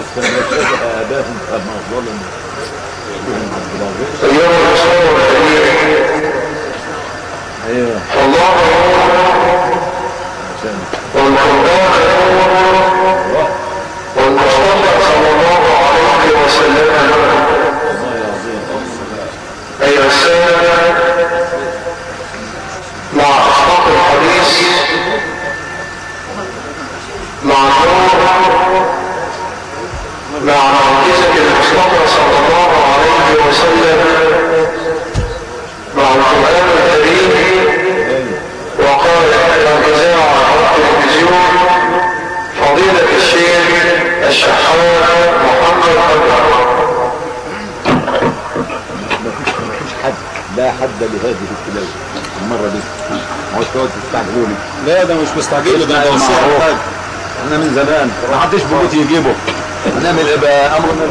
آباهم كما ظلموا. أيها المسلمون الكريم، ايوه فالله والقرآن والمصطفى صلى الله عليه وسلم. أيها السادة، مع أصدق الحديث مع النور مع معجزة المصطفى صلى الله عليه وسلم، مع القرآن الكريم وقال الإذاعة والتلفزيون فضيلة الشيخ الشحات محمد قدر. مفيش حد، لا حد لهذه التلاوة المرة دي. هو التوجه تستعجلوني؟ لا ده مش مستعجل، ده توصيح حاجة. احنا من زمان ما حدش بيموت يجيبه. هنعمل ايه بقى؟ امرنا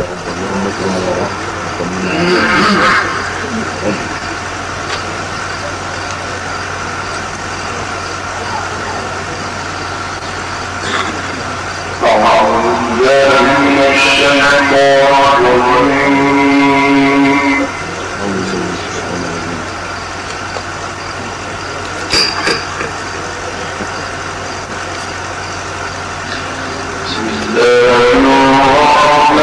أعوذ بالله من الشيطان الرجيم. بسم الله الرحمن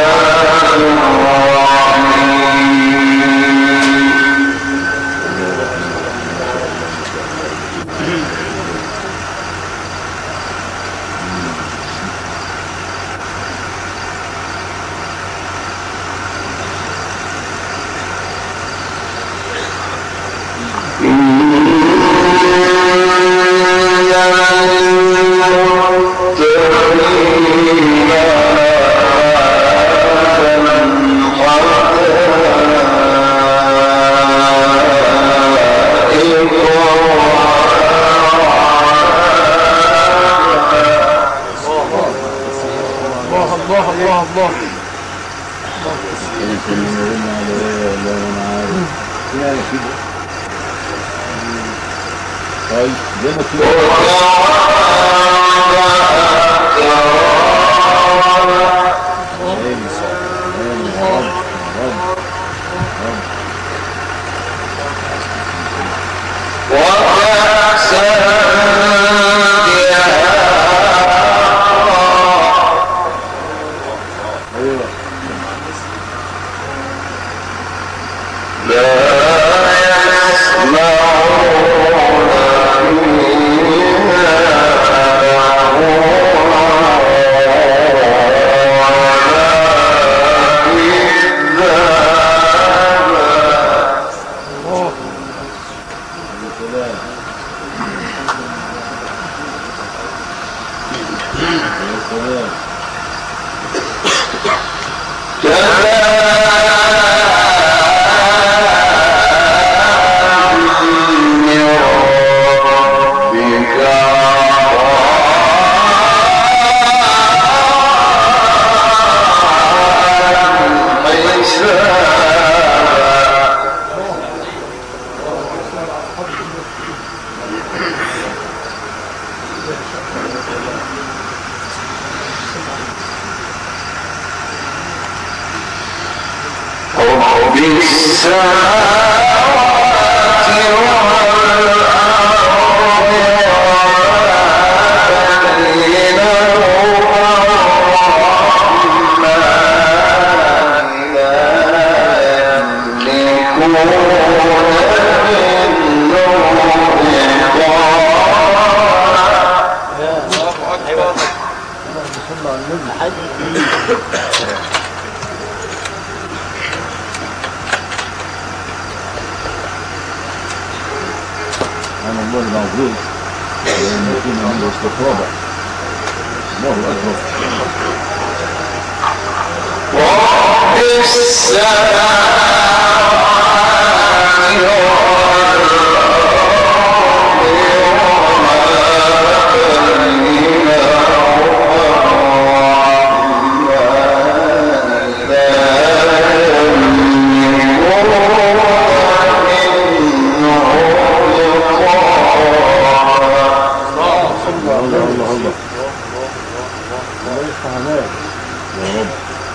الله يفتح عليك يا رب.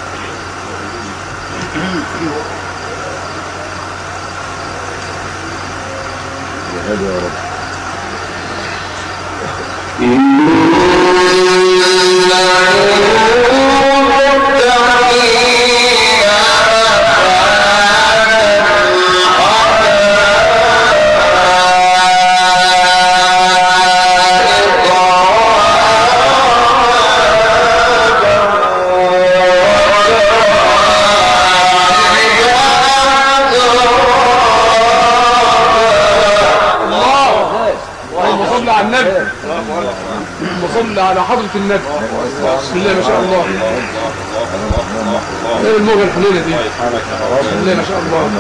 صل على النبي. وصل على حضرة النبي. بسم الله ما شاء الله. ايه الموجة الحلولة دي؟ بسم الله ما شاء الله.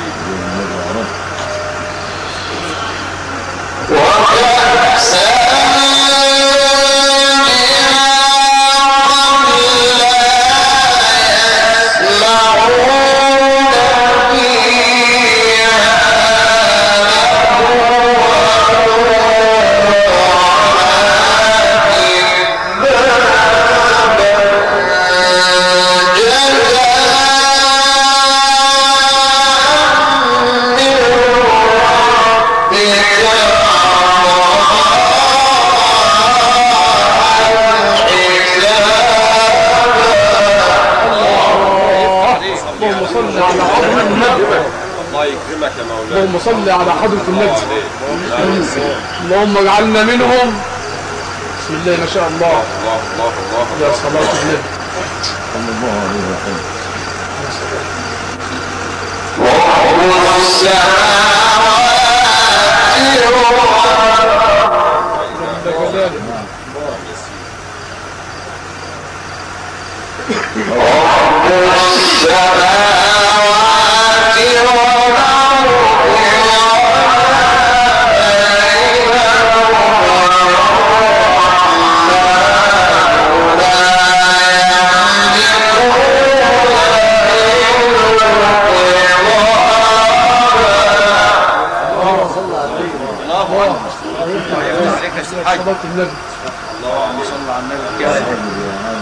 اللهم صل على حضرة النبي. اللهم اجعلنا منهم. بسم الله ما شاء الله. يا صلاة النبي صلى الله عليه وسلم. ورب صلاة النبي. اللهم صل على النبي.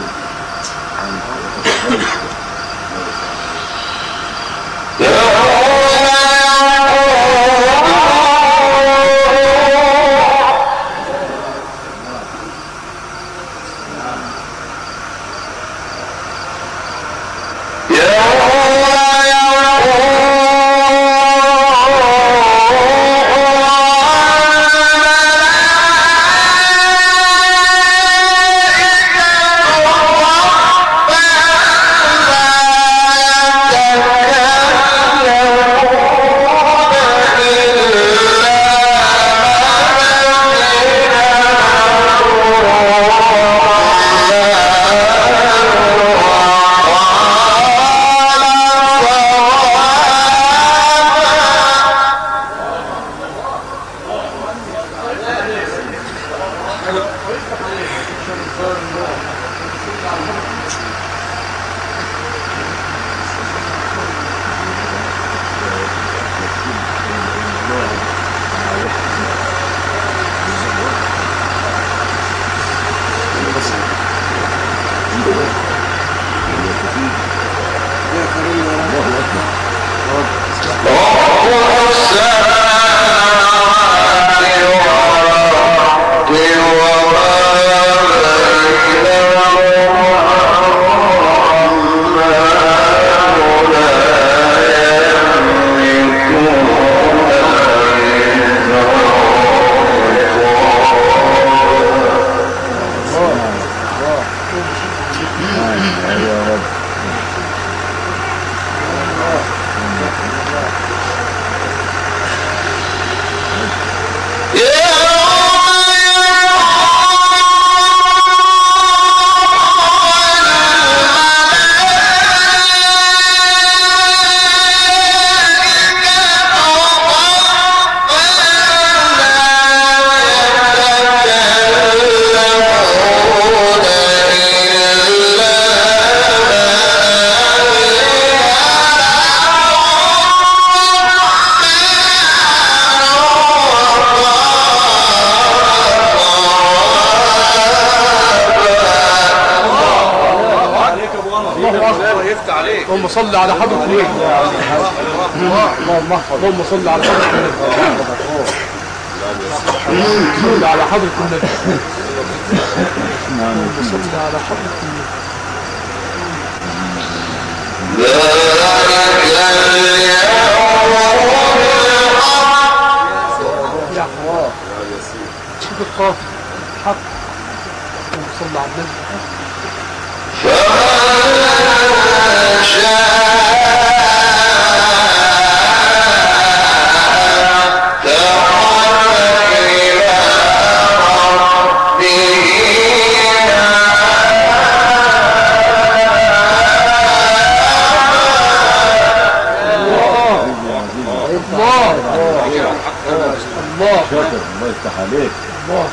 اللهم صل على حضرة النبي. اللهم صل على حضرة النبي. صل على حضرة النبي. اللهم صل على حضرة النبي. يا حوار شوف القاف حق. اللهم صل على النبي. فمن شاء عليك. الله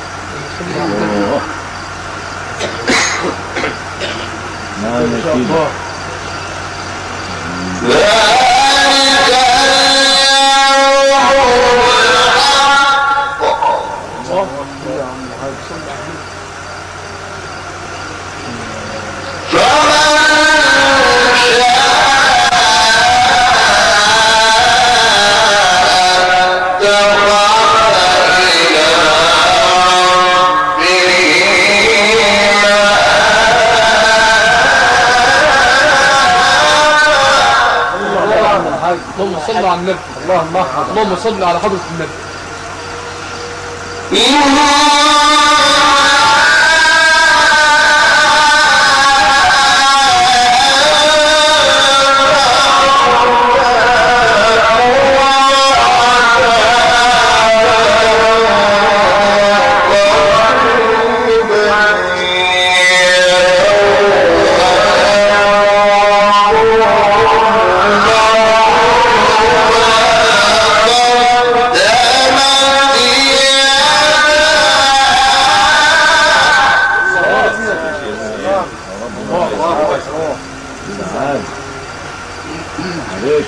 نعم ما شاء كده. الله. اللهم صل على النبي. اللهم صل على حضرة النبي. عليك.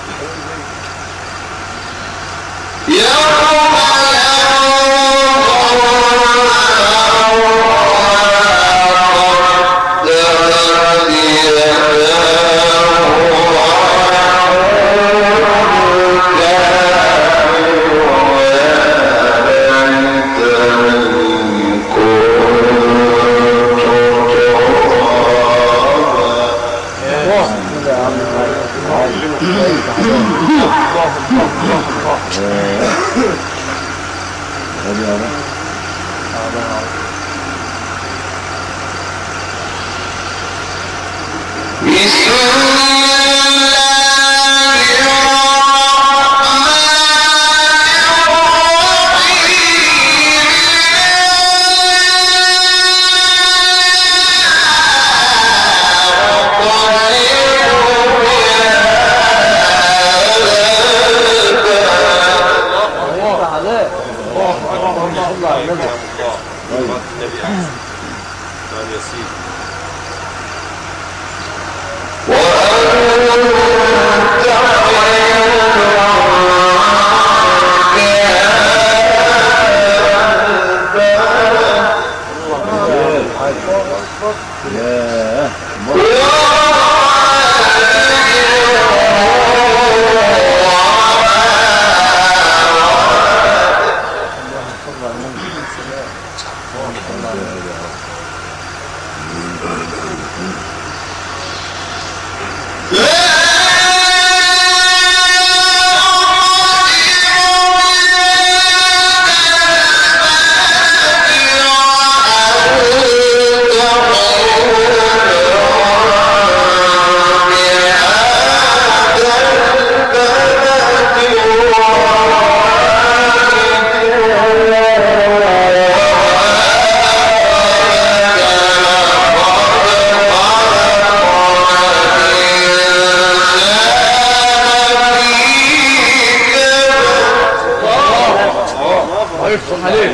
يفتح عليك.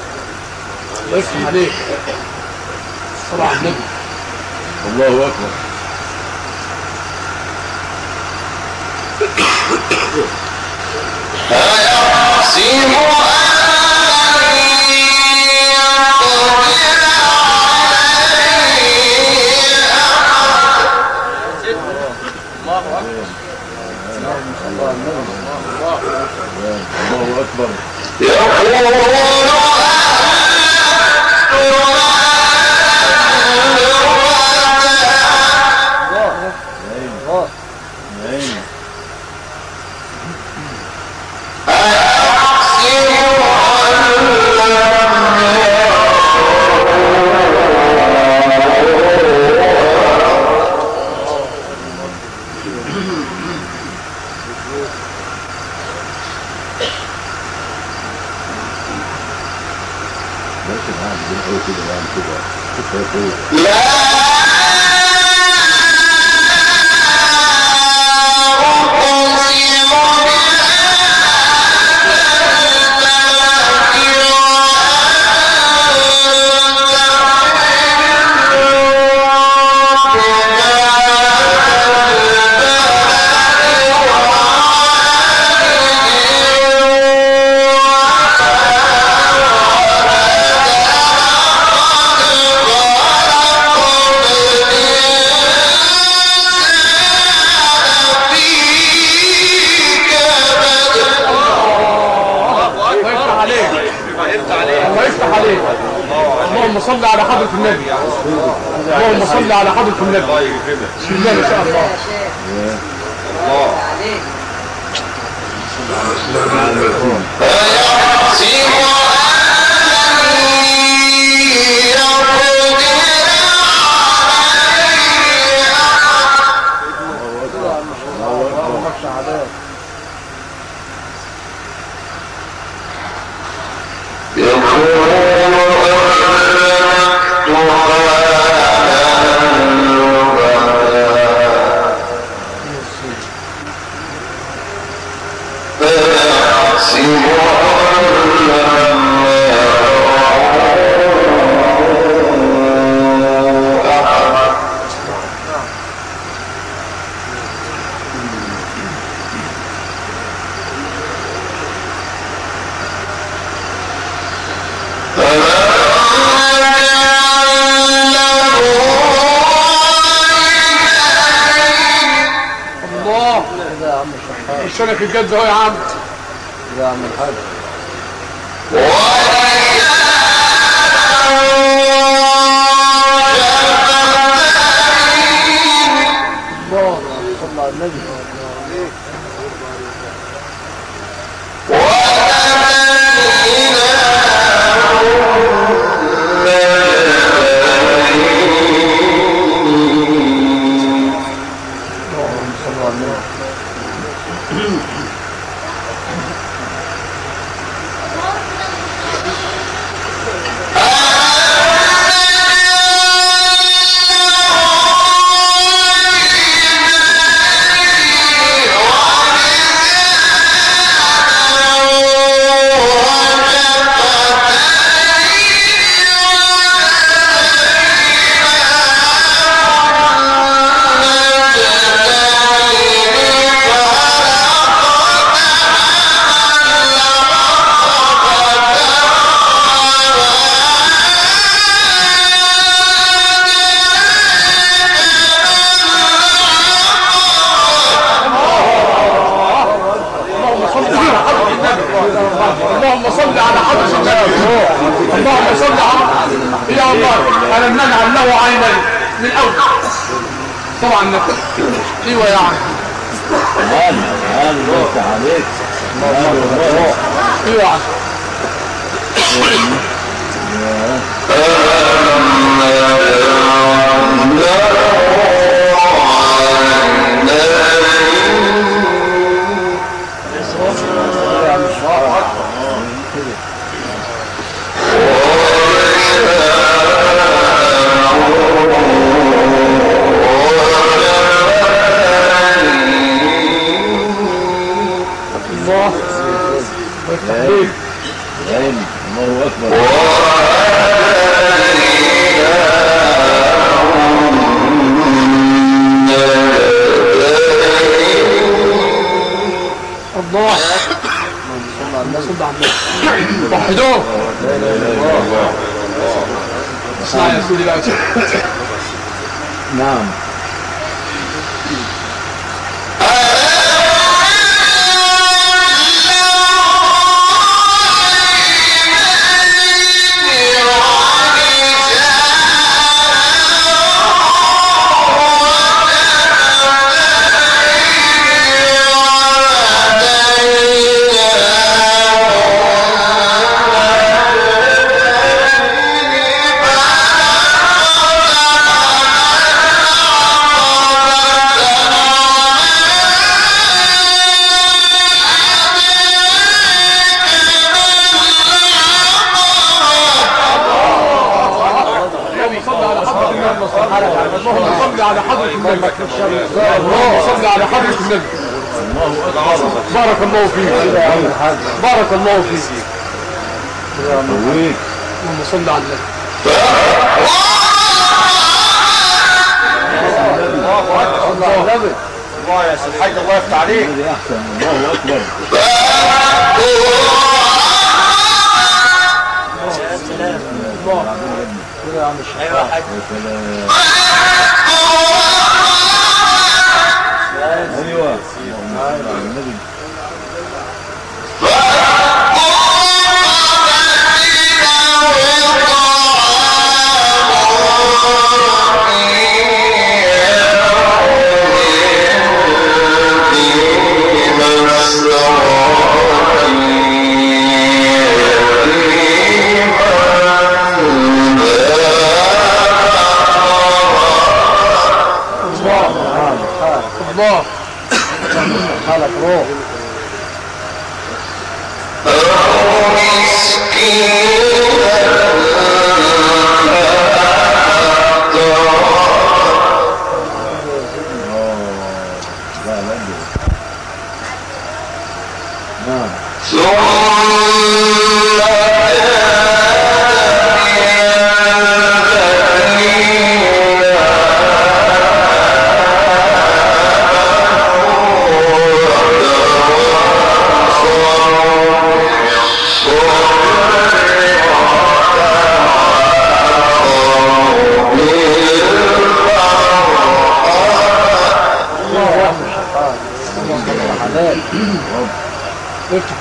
يفتح عليك. صلى على النبي. الله أكبر. الله أكبر. لا الله يفتح عليك. اللهم صل على حضرة النبي. اللهم صل على حضرة النبي. بسم الله ما شاء الله. الشنك في الجد اهو يا عم. يا عم الحاج. الله صلى على النبي. اللهم صل على حضرة النبي. اللهم صل على يا الله. ألم نجعل له عينين من أول طبعا نفسه. ايوه يا عم. الله عليك. ايوه يا عم. الله أكبر. الله صل على النبي. وحدوه. اسمع يا سيدي بقى. نعم. اللهم صل على حضرة النبي. اللهم صل على حضرة النبي. بارك الله فيك. بارك الله فيك. اللهم صل على النبي. الله يا سيد الحاج الله يفتح عليك. الله أكبر. يا عم الشيخ. ايوه يا حاج. ايوه.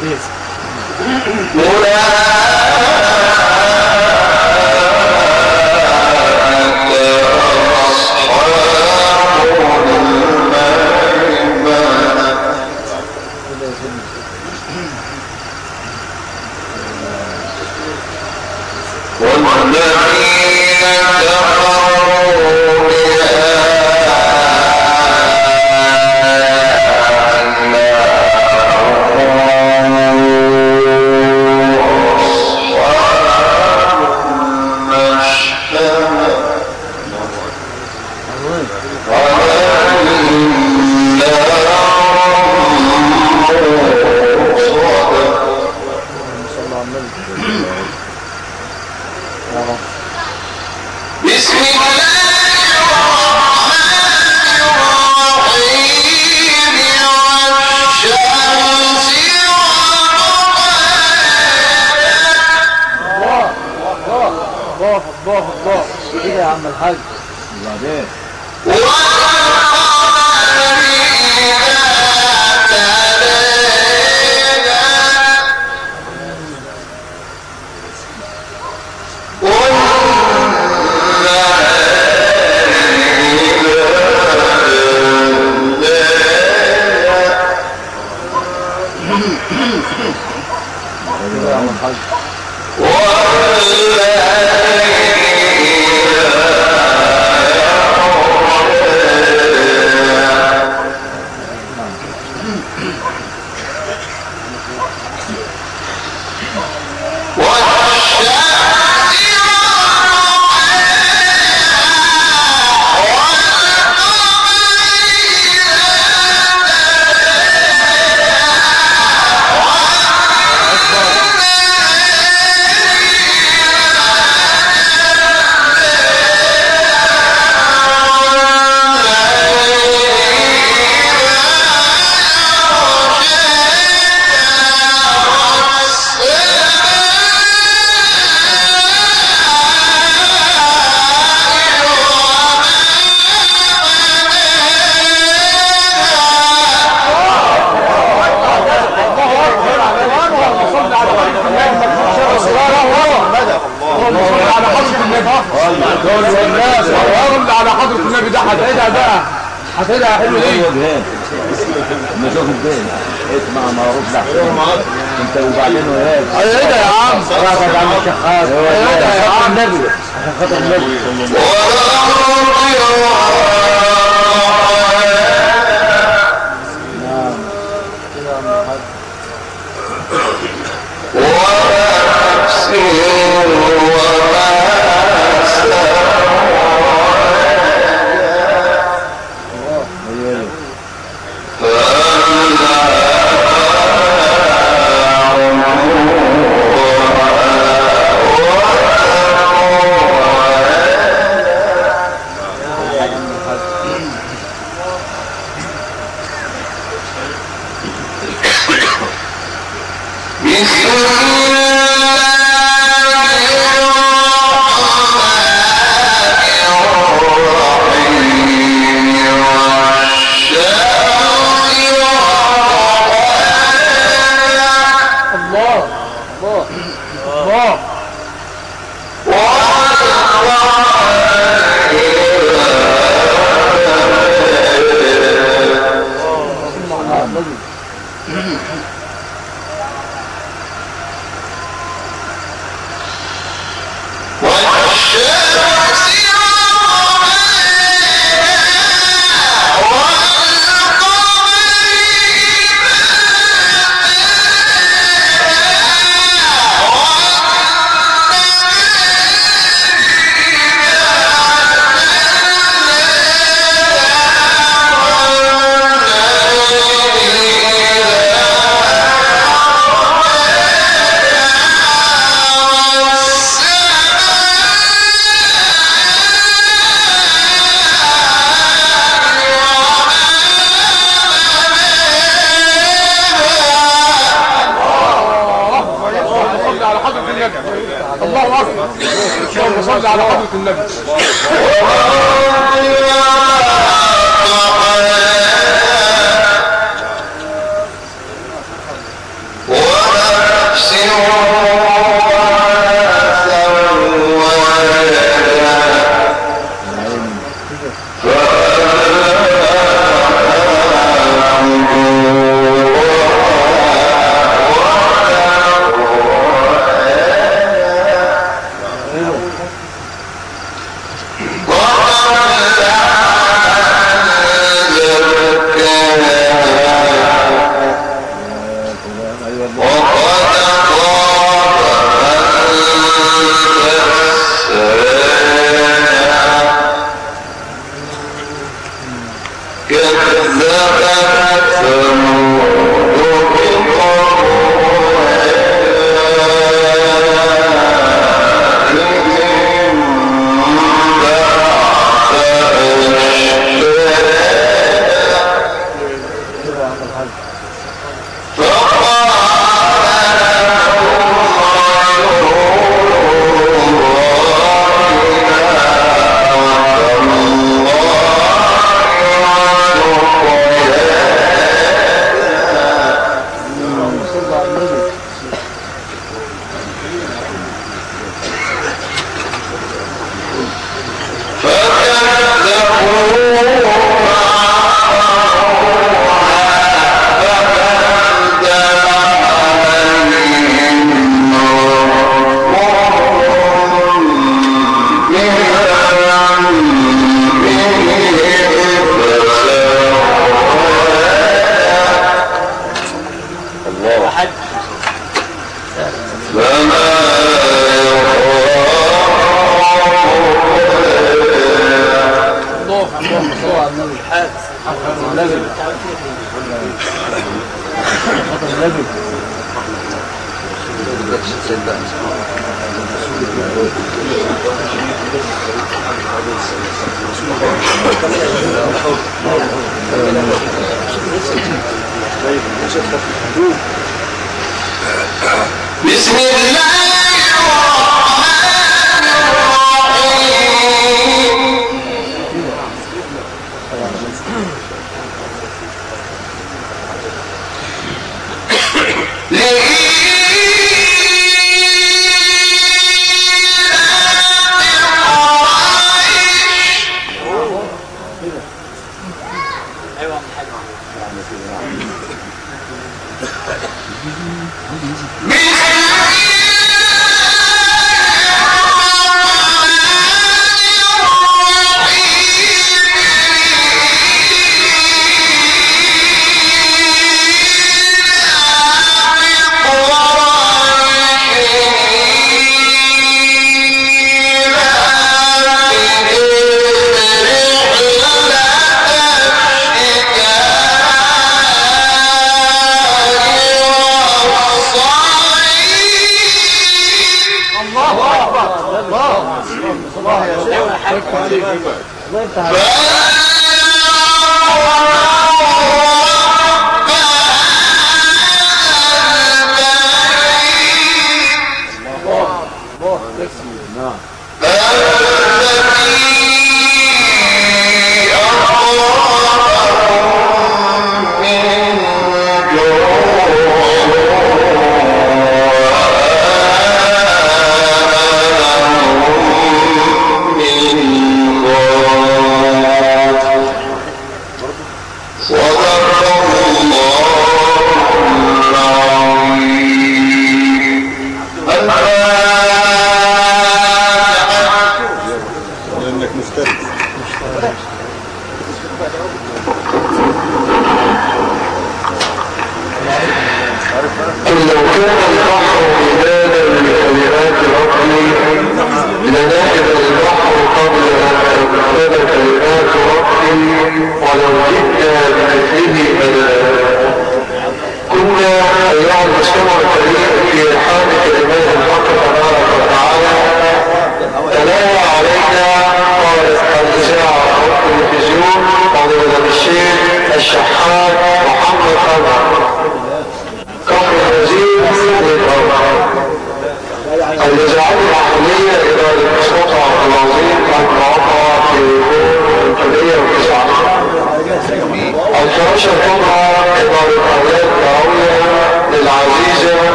هتدعى حلو ليه؟ نشوف الدين اسمع معروف لحظة انت وبعدين وهيك ايه ده يا عم؟ رافض عن الشخاص ايه ده يا عم؟ النبي عشان خاطر النبي الله اكبر. اللهم صل على حضرة النبي. وَ بسم الله الرحمن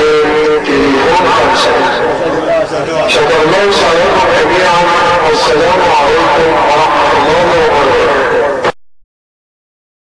شكر الله سعيكم جميعا والسلام